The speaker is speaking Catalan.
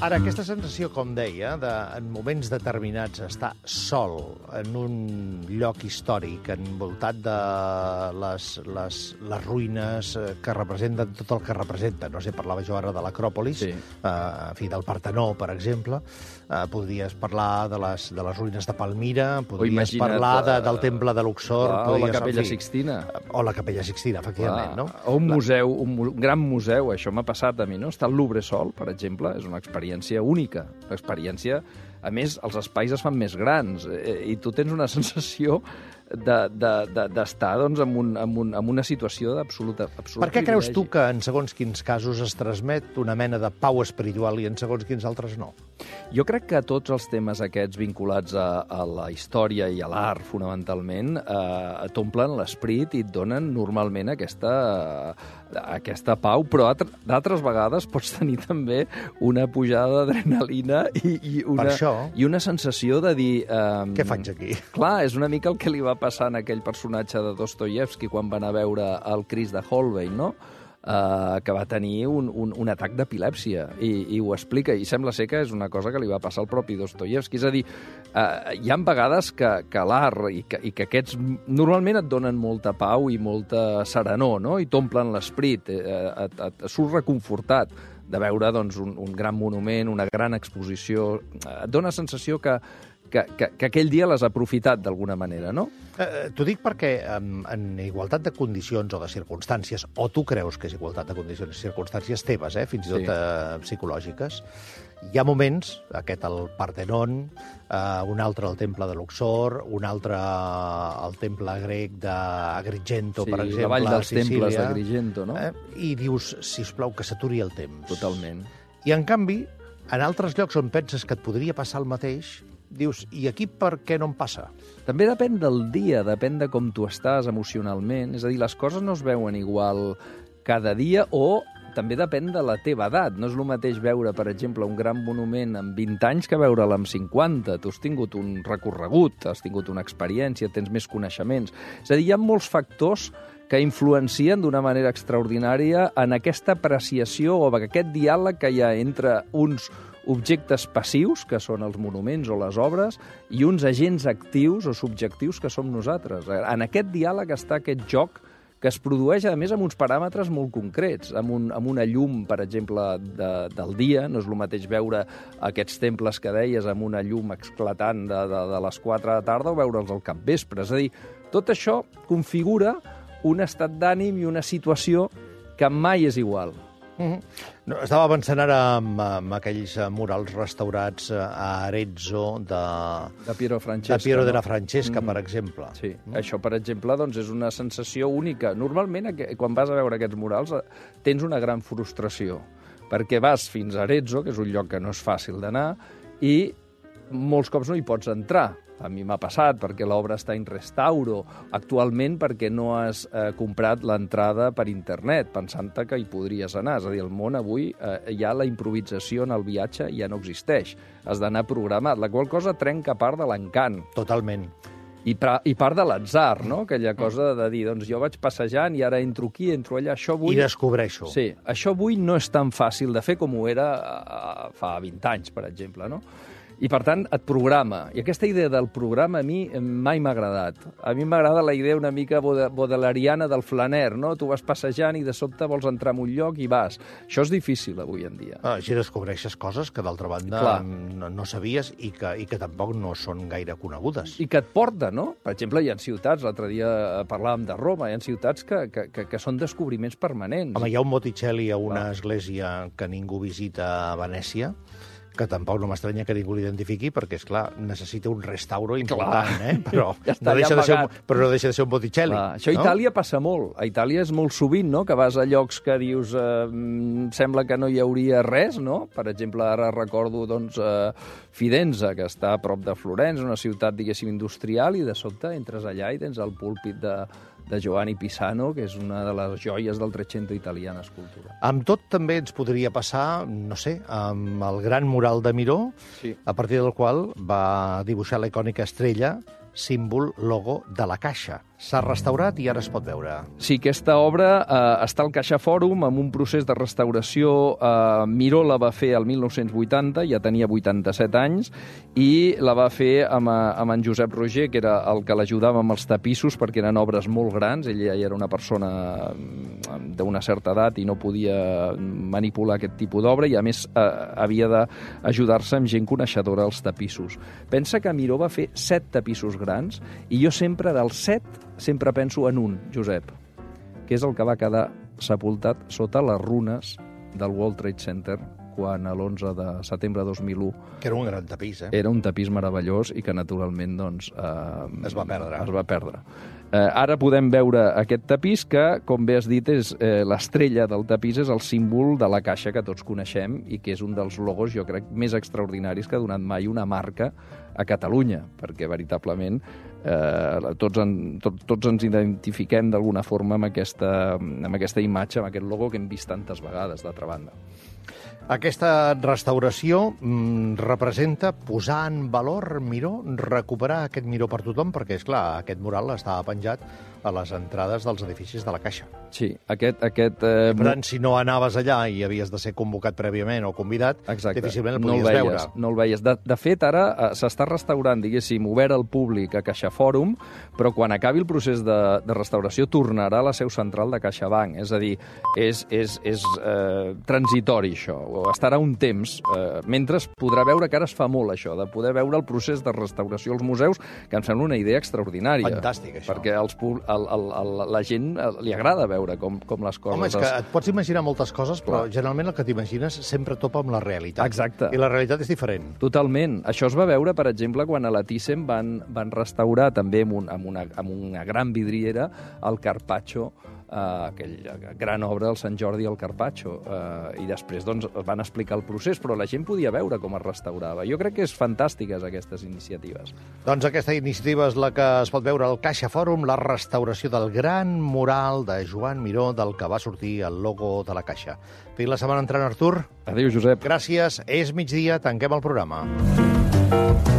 Ara, aquesta sensació, com deia, en moments determinats estar sol en un lloc històric, envoltat de les ruïnes que representen tot el que representa. No sé, parlava jo ara de l'Acròpolis, en fi, del Partenó, per exemple. Podries parlar de les ruïnes de Palmira, podries parlar del temple de Luxor. O la Capella Sixtina. O la Capella Sixtina, efectivament, no? O un museu, un gran museu, això m'ha passat a mi, no? Està el Louvre sol, per exemple, és una experiència única. L'experiència, a més, els espais es fan més grans i tu tens una sensació d'estar doncs, en una situació d'absoluta Per què creus tu que en segons quins casos es transmet una mena de pau espiritual i en segons quins altres no? Jo crec que tots els temes aquests vinculats a la història i a l'art, fonamentalment, t'omplen l'esprit i et donen normalment aquesta pau, però d'altres vegades pots tenir també una pujada d'adrenalina i una sensació de dir... Què faig aquí? Clar, és una mica el que li va passar en aquell personatge de Dostoievski quan van a veure el Crist de Holbein, no? Que va tenir un atac d'epilèpsia i ho explica, i sembla ser que és una cosa que li va passar al propi Dostoievski. És a dir, hi ha vegades que l'art i que aquests normalment et donen molta pau i molta serenor, no? I t'omplen l'esprit, et surt reconfortat de veure doncs, un gran monument, una gran exposició. Et dona la sensació que aquell dia l'has aprofitat d'alguna manera, no? T'ho dic perquè en igualtat de condicions o de circumstàncies, o tu creus que és igualtat de condicions i circumstàncies teves, fins i tot psicològiques, hi ha moments, aquest el Partenon, un altre el temple de Luxor, un altre el temple grec d'Agrigento, per exemple, la vall dels temples d'Agrigento, no? I dius, sisplau, que s'aturi el temps. Totalment. I, en canvi, en altres llocs on penses que et podria passar el mateix, dius, i aquí per què no em passa? També depèn del dia, depèn de com tu estàs emocionalment. És a dir, les coses no es veuen igual cada dia o també depèn de la teva edat. No és el mateix veure, per exemple, un gran monument amb 20 anys que veure'l amb 50. Tu has tingut un recorregut, has tingut una experiència, tens més coneixements. És a dir, hi ha molts factors que influencien d'una manera extraordinària en aquesta apreciació o en aquest diàleg que hi ha entre uns objectes passius, que són els monuments o les obres, i uns agents actius o subjectius que som nosaltres. En aquest diàleg està aquest joc que es produeix, a més, amb uns paràmetres molt concrets, amb una llum, per exemple, del dia. No és el mateix veure aquests temples que deies amb una llum esclatant de les 4 de la tarda o veure'ls al capvespre. És a dir, tot això configura un estat d'ànim i una situació que mai és igual. No, estava pensant ara en aquells murals restaurats a Arezzo de Piero Francesca. De Piero della Francesca, per exemple. Sí, això, per exemple, doncs, és una sensació única. Normalment, quan vas a veure aquests murals, tens una gran frustració, perquè vas fins a Arezzo, que és un lloc que no és fàcil d'anar, i molts cops no hi pots entrar. A mi m'ha passat, perquè l'obra està en restauro. Actualment, perquè no has comprat l'entrada per internet, pensant-te que hi podries anar. És a dir, el món avui ja la improvisació en el viatge ja no existeix. Has d'anar programat, la qual cosa trenca part de l'encant. Totalment. I part de l'atzar, no? Aquella cosa de dir, doncs jo vaig passejant i ara entro aquí, entro allà, això avui... I descobreixo. Sí, això avui no és tan fàcil de fer com ho era fa 20 anys, per exemple, no? I, per tant, et programa. I aquesta idea del programa a mi mai m'ha agradat. A mi m'agrada la idea una mica baudelairiana del flaner, no? Tu vas passejant i de sobte vols entrar en un lloc i vas. Això és difícil avui en dia. Així descobreixes coses que, d'altra banda, no sabies i que tampoc no són gaire conegudes. I que et porta, no? Per exemple, hi ha ciutats, l'altre dia parlàvem de Roma, hi ha ciutats que són descobriments permanents. Home, hi ha un Botticelli a una església que ningú visita a Venècia, que tampoc no m'estranya que ningú l'identifiqui, perquè, és clar, necessita un restauro important, però no deixa de ser un Botticelli. Això a Itàlia passa molt. A Itàlia és molt sovint, no?, que vas a llocs que dius sembla que no hi hauria res, no? Per exemple, ara recordo, doncs, Fidenza, que està a prop de Florència, una ciutat, diguéssim, industrial, i de sobte entres allà i tens el púlpit de Giovanni Pisano, que és una de les joies del Trecento italiana escultura. Amb tot també ens podria passar, no sé, amb el gran mural de Miró, a partir del qual va dibuixar la icònica estrella, símbol, logo de la Caixa. S'ha restaurat i ara es pot veure. Sí, aquesta obra està al Caixa Fòrum amb un procés de restauració. Miró la va fer el 1980, ja tenia 87 anys, i la va fer amb en Josep Roger, que era el que l'ajudava amb els tapissos, perquè eren obres molt grans. Ell ja era una persona d'una certa edat i no podia manipular aquest tipus d'obra, i a més havia d'ajudar-se amb gent coneixedora dels tapissos. Pensa que Miró va fer 7 tapissos grans, i jo sempre dels 7 sempre penso en un, Josep, que és el que va quedar sepultat sota les runes del World Trade Center quan a l'11 de setembre de 2001... Que era un gran tapís, Era un tapís meravellós i que, naturalment, doncs... es va perdre. Ara podem veure aquest tapís que, com bé has dit, és l'estrella del tapís, és el símbol de la Caixa que tots coneixem i que és un dels logos, jo crec, més extraordinaris que ha donat mai una marca a Catalunya, perquè, veritablement, tots ens identifiquem d'alguna forma amb aquesta imatge, amb aquest logo que hem vist tantes vegades, d'altra banda. Aquesta restauració representa posar en valor Miró, recuperar aquest Miró per tothom, perquè, és clar, aquest mural estava penjat a les entrades dels edificis de la Caixa. Sí, Per tant, si no anaves allà i havies de ser convocat prèviament o convidat, difícilment el podies veure. No el veies. De fet, ara s'està restaurant, diguéssim, obert al públic a Caixa Fòrum, però quan acabi el procés de restauració tornarà a la seu central de CaixaBank. És a dir, és transitori, això. Estarà un temps, mentre podrà veure que ara es fa molt, això, de poder veure el procés de restauració als museus, que em sembla una idea extraordinària. Fantàstic, això. Perquè la gent li agrada veure com les coses... Home, és que et pots imaginar moltes coses, però generalment el que t'imagines sempre topa amb la realitat. Exacte. I la realitat és diferent. Totalment. Això es va veure, per exemple, quan a la Thyssen van restaurar també amb una gran vidriera el Carpaccio, aquella gran obra del Sant Jordi al Carpaccio, i després doncs, van explicar el procés, però la gent podia veure com es restaurava. Jo crec que és fantàstiques aquestes iniciatives. Doncs aquesta iniciativa és la que es pot veure al Caixa Fòrum, la restauració del gran mural de Joan Miró, del que va sortir el logo de la Caixa. Fins la setmana entrant, Artur. Adéu, Josep. Gràcies. És migdia, tanquem el programa.